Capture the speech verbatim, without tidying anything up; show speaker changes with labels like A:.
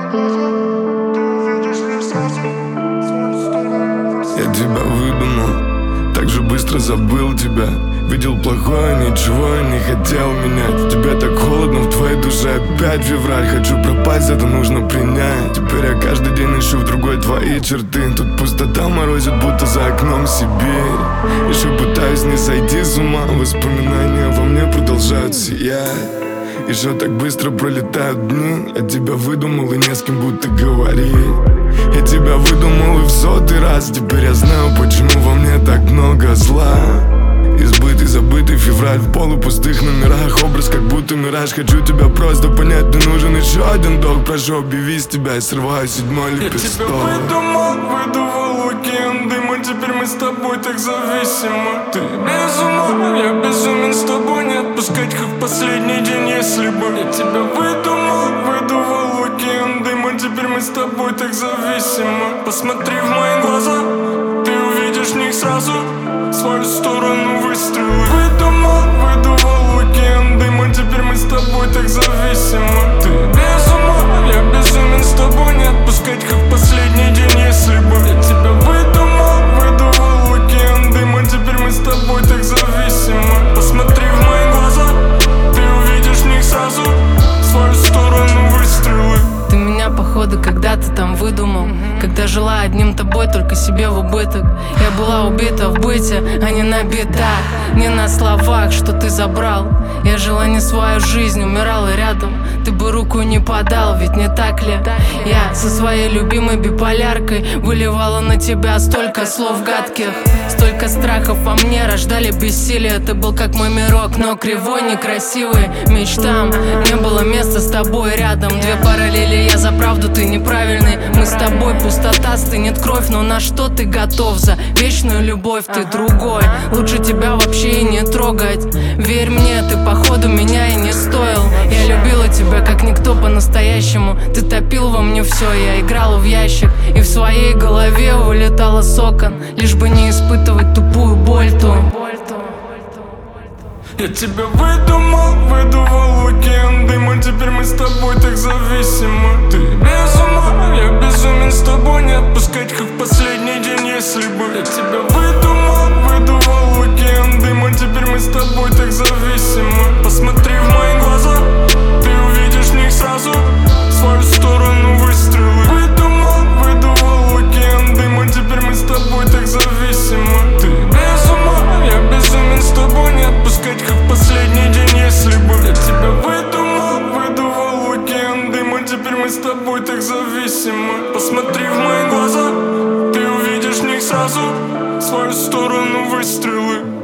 A: Я тебя выдумал, так же быстро забыл тебя. Видел плохое, ничего я не хотел менять. Тебе так холодно в твоей душе, опять февраль. Хочу пропасть, это нужно принять. Теперь я каждый день ищу в другой твои черты. Тут пустота морозит, будто за окном Сибирь. Еще пытаюсь не сойти с ума. Воспоминания во мне продолжают сиять. Еще так быстро пролетают дни. Я тебя выдумал и не с кем будто говорить. Я тебя выдумал и в сотый раз. Теперь я знаю, почему во мне так много зла. Избытый, забытый февраль в полупустых номерах. Образ как будто мираж. Хочу тебя просто понять, ты нужен еще один долг. Прошу, объяви с тебя, я срываю седьмой лепесток.
B: Я тебя выдумал, выдувал океан дыма. Теперь мы с тобой так зависимы. Ты без ума, я безумен с тобой. Не отпускать, как в последний день, если бы. Я тебя выдумал, выдувал океан дыма. Теперь мы с тобой так зависимы. Посмотри в мои глаза, ты увидишь в них сразу свою сторону выстрелы. Выдумал, выдувал океан дыма. Теперь мы с тобой так зависимы. Ты без ума, я безумен с тобой. Не отпускать, как в последний день, если бы. Я тебя выдумал, выдувал океан дыма. Теперь мы с тобой так зависимы. Посмотри в мои глаза, ты увидишь в них сразу свою сторону выстрелы.
C: Ты меня, походу, когда-то там выдумал, когда жила одним тобой, только себе в убыток. Я была убита в быте, а не набита. Не на словах, что ты забрал. Я жила не свою жизнь, умирала рядом. Ты бы руку не подал, ведь не так ли? Я со своей любимой биполяркой выливала на тебя столько слов гадких. Столько страхов во мне рождали бессилие. Ты был как мой мирок, но кривой, некрасивый. Мечтам не было места с тобой рядом. Две параллели, я за правду, ты неправильный. Мы с тобой, пустота, стынет кровь. Но на что ты готов? За вечную любовь ты другой. Лучше тебя вообще и не трогать. Верь мне, ты походу меня и не стоил. Я любила тебя как никто по-настоящему. Ты топил во мне все, я играла в ящик. И в своей голове улетала с окон, лишь бы не испытывать тупую боль ту.
B: Я тебя выдумал, выдувал океан дыма. Теперь мы с тобой так зависимы. Ты без ума, я безумен с тобой. Не отпускать, как в последний день, если бы. Я тебя выдумал, выдувал океан дыма. Теперь мы с тобой так зависимы. Посмотри в мои глаза, ты увидишь в них сразу свою сторону выстрелы. Выдумал, выдувал океан дыма. Теперь мы с тобой так зависимы. Ты без ума, я безумен с тобой. Не отпускать, как в последний день, если бы. Я тебя выдумал, выдувал океан дыма. Теперь мы с тобой так зависимы. Посмотри в мои глаза, ты увидишь в них сразу свою сторону выстрелы.